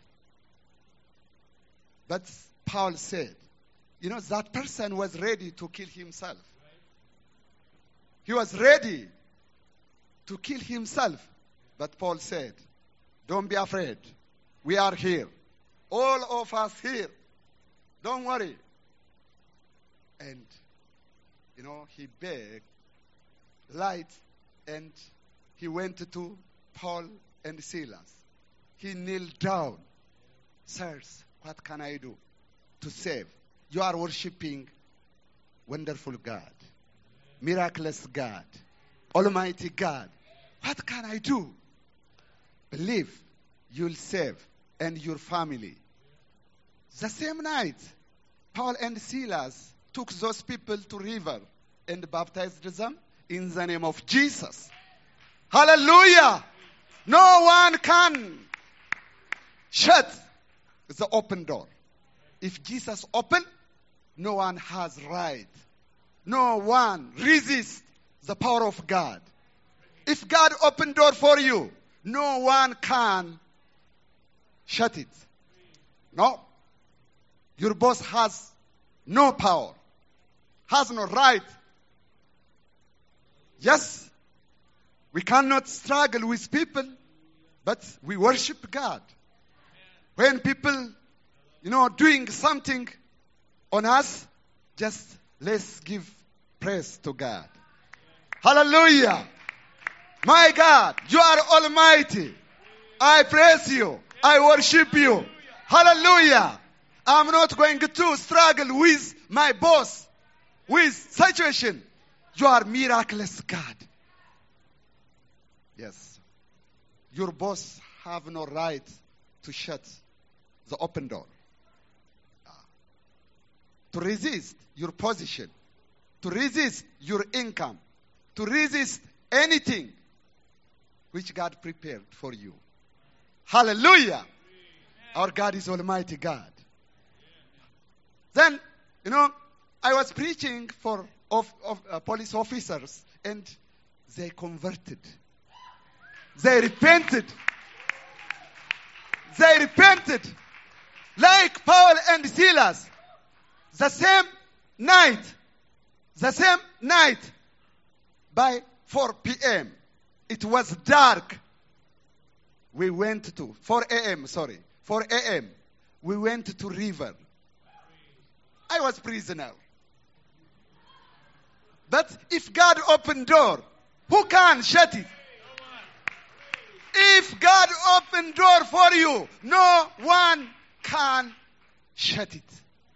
But Paul said, you know, that person was ready to kill himself. He was ready to kill himself. But Paul said, don't be afraid. We are here. All of us here. Don't worry. And, you know, he begged light, and he went to Paul and Silas. He kneeled down. Sirs, what can I do to save? You are worshiping wonderful God, miraculous God, Almighty God. What can I do? Believe you'll save and your family. The same night, Paul and Silas took those people to river and baptized them in the name of Jesus. Hallelujah! No one can shut the open door. If Jesus opened, no one has right. No one resists the power of God. If God opened door for you, no one can shut it. No. Your boss has no power, has no right. Yes, we cannot struggle with people, but we worship God. When people, you know, doing something on us, just let's give praise to God. Hallelujah. My God, you are almighty. I praise you. I worship you. Hallelujah. I'm not going to struggle with my boss, with situation. You are miraculous God. Yes. Your boss have no right to shut the open door. Uh, to resist your position, to resist your income, to resist anything which God prepared for you. Hallelujah. Our God is Almighty God. Then, you know, I was preaching for of, of uh, police officers, and they converted. They repented. They repented. Like Paul and Silas. The same night. The same night. By four p.m. It was dark. We went to, four a.m., sorry. four a.m. We went to river. I was prisoner. But if God opened door, who can shut it? If God opened door for you, no one can shut it.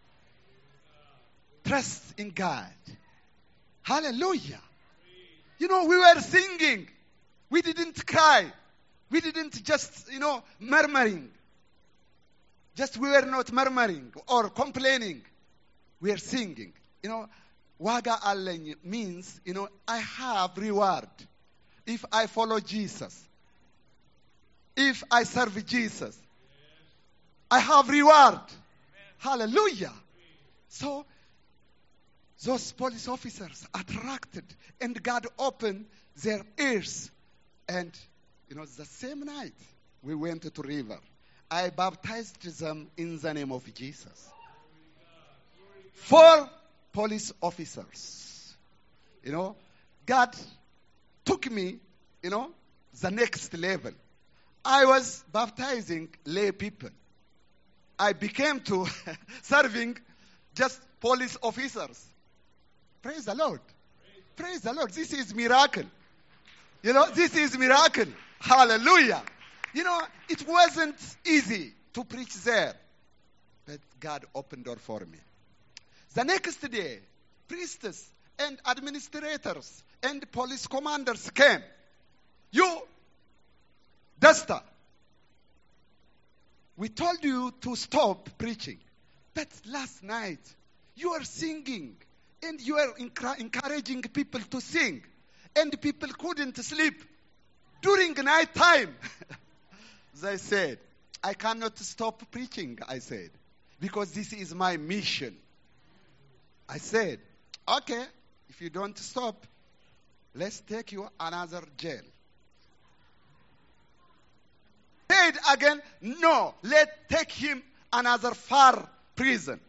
Trust in God. Hallelujah. You know, we were singing. We didn't cry. We didn't just, you know, murmuring. Just we were not murmuring or complaining. We are singing. You know, Waga Aleny means, you know, I have reward if I follow Jesus. If I serve Jesus. I have reward. Hallelujah. So, those police officers attracted, and God opened their ears. And, you know, the same night, we went to river. I baptized them in the name of Jesus. Four police officers. You know, God took me, you know, the next level. I was baptizing lay people. I became to serving just police officers. Praise the Lord. Praise the Lord. This is miracle. You know, this is miracle. Hallelujah. You know, it wasn't easy to preach there. But God opened door for me. The next day, priests and administrators and police commanders came. You, Dasta, we told you to stop preaching. But last night, you were singing and you were encouraging people to sing. And people couldn't sleep during night time. They said, I cannot stop preaching, I said, because this is my mission. I said, okay, if you don't stop, let's take you another jail. Said again, no, let's take him another far prison.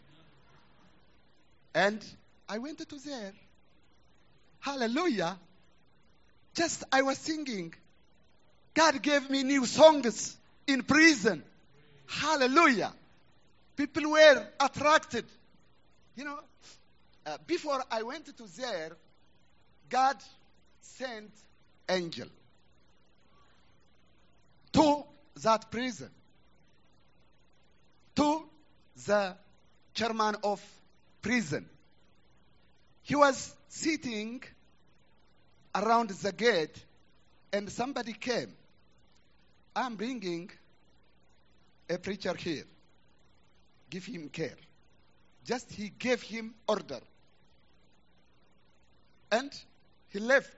And I went to there. Hallelujah. Just I was singing. God gave me new songs in prison. Hallelujah. People were attracted. You know, uh, before I went to there, God sent angel to that prison, to the chairman of prison. He was sitting around the gate, and somebody came. I'm bringing a preacher here. Give him care. Just he gave him order. And he left.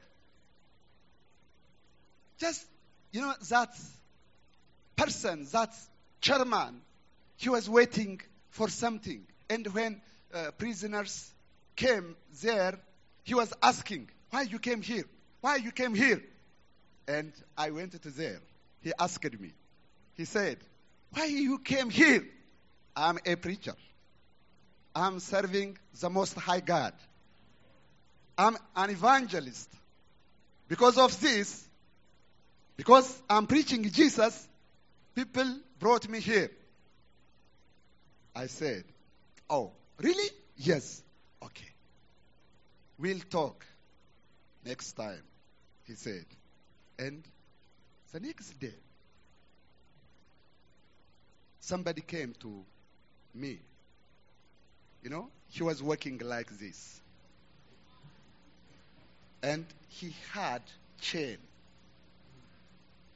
Just, you know, that person, that chairman, he was waiting for something. And when uh, prisoners came there, he was asking, why you came here? Why you came here? And I went to there. He asked me. He said, why you came here? I'm a preacher. I'm serving the Most High God. I'm an evangelist. Because of this, because I'm preaching Jesus, people brought me here. I said, oh, really? Yes. Okay. We'll talk next time, he said. And the next day, somebody came to me. You know, he was working like this. And he had chain.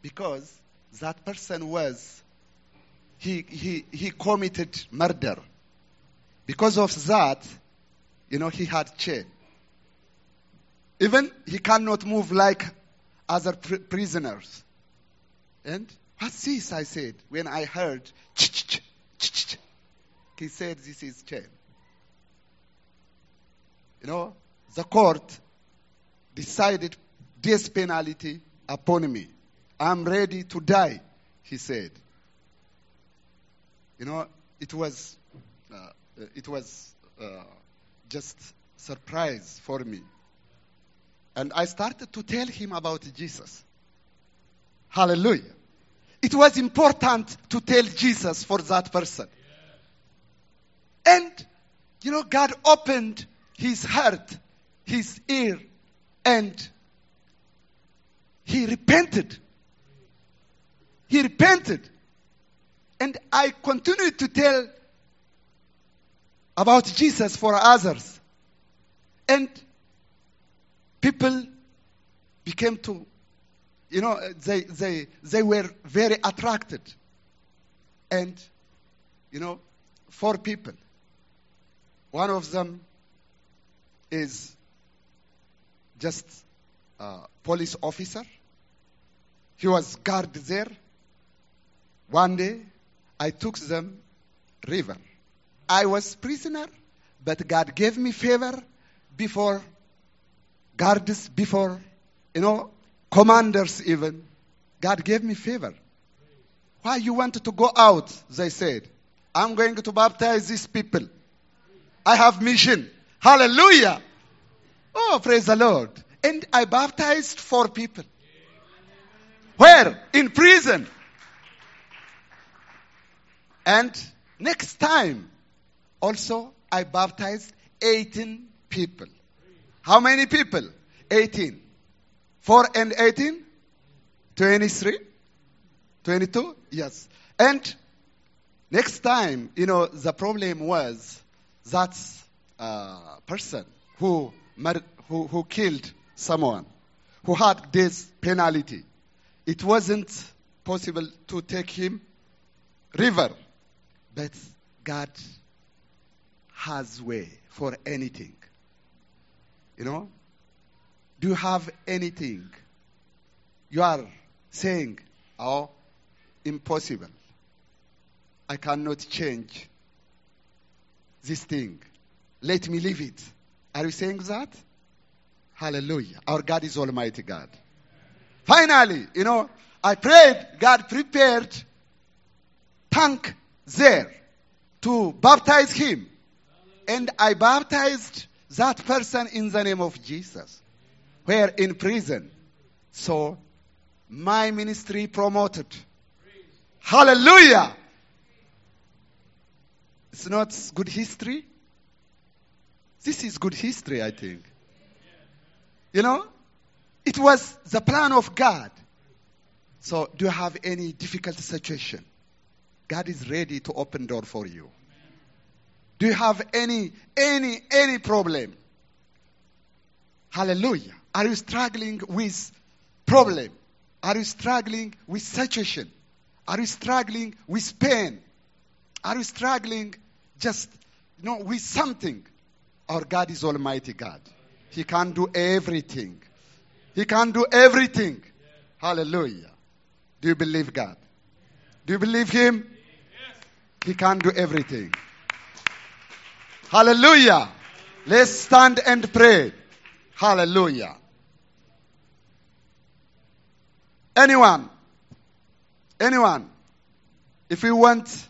because that person was, he, he, he committed murder. Because of that, you know, he had chain. Even he cannot move like other pr- prisoners. And what's this, I said, when I heard, ch-ch-ch, ch-ch-ch. He said, this is chain. You know, the court decided death penalty upon me. I'm ready to die, he said. You know, it was, uh, it was uh, just surprise for me. And I started to tell him about Jesus. Hallelujah. It was important to tell Jesus for that person. And, you know, God opened his heart, his ear, and he repented. He repented. And I continued to tell about Jesus for others. And people became to, you know, they, they, they were very attracted. And, you know, four people. One of them is just a police officer. He was guard there. One day, I took them river. I was prisoner, but God gave me favor before guards, before, you know, commanders even. God gave me favor. Why you want to go out? They said. I'm going to baptize these people. I have mission. Hallelujah. Oh, praise the Lord. And I baptized four people. Where? In prison. And next time, also, I baptized eighteen people. How many people? eighteen. four and eighteen? twenty-three? twenty-two? Yes. And next time, you know, the problem was that uh, person who, mur- who who killed someone, who had death penalty. It wasn't possible to take him river. But God has way for anything. You know? Do you have anything? You are saying, oh, impossible. I cannot change this thing. Let me leave it. Are you saying that? Hallelujah. Our God is Almighty God. Finally, you know, I prayed, God prepared tank there to baptize him. And I baptized that person in the name of Jesus. Where? In prison. So, my ministry promoted. Hallelujah! It's not good history. This is good history, I think. You know? It was the plan of God. So, do you have any difficult situation? God is ready to open door for you. Do you have any, any, any problem? Hallelujah. Are you struggling with problem? Are you struggling with situation? Are you struggling with pain? Are you struggling just, you know, with something? Our God is Almighty God. He can do everything. He can do everything. Hallelujah. Do you believe God? Do you believe him? He can do everything. Hallelujah. Let's stand and pray. Hallelujah. Anyone? Anyone? If you want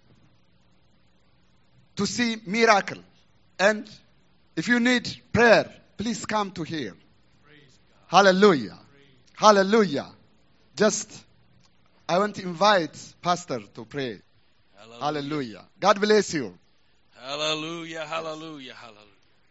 to see miracle and if you need prayer, please come to here. Hallelujah. Hallelujah. Just, I want to invite Pastor to pray. Hallelujah. Hallelujah. God bless you. Hallelujah, hallelujah, hallelujah.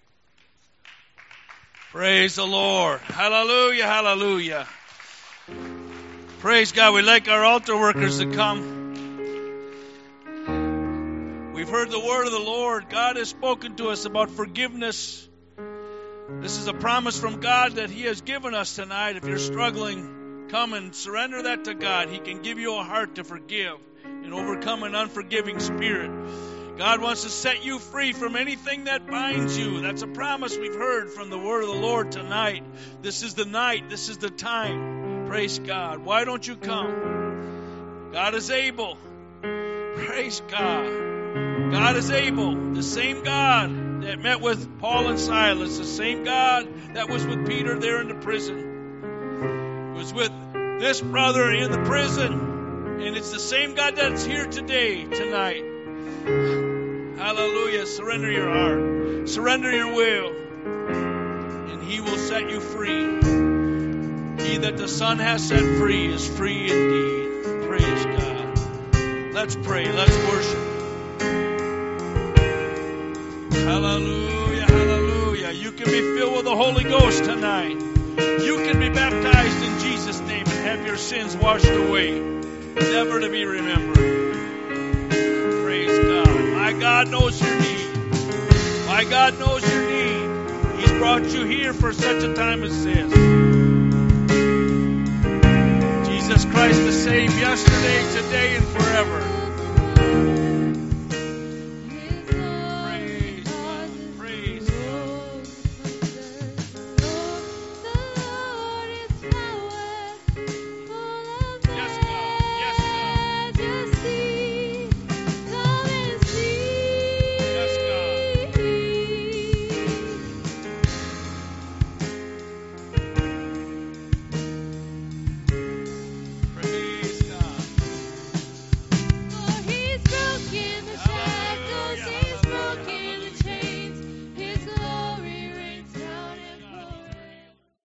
Praise the Lord. Hallelujah, hallelujah. Praise God. We'd like our altar workers to come. We've heard the word of the Lord. God has spoken to us about forgiveness. This is a promise from God that He has given us tonight. If you're struggling, come and surrender that to God, He can give you a heart to forgive and overcome an unforgiving spirit. God wants to set you free from anything that binds you. That's a promise we've heard from the word of the Lord tonight. This is the night. This is the time. Praise God. Why don't you come? God is able. Praise God. God is able. The same God that met with Paul and Silas, the same God that was with Peter there in the prison, was with this brother in the prison. And it's the same God that's here today, tonight. Hallelujah. Surrender your heart. Surrender your will. And He will set you free. He that the Son has set free is free indeed. Praise God. Let's pray. Let's worship. Hallelujah. Hallelujah. You can be filled with the Holy Ghost tonight. You can be baptized in Jesus' name and have your sins washed away, never to be remembered. Praise God. My God knows your need. My God knows your need. He's brought you here for such a time as this. Jesus Christ the same yesterday, today, and forever.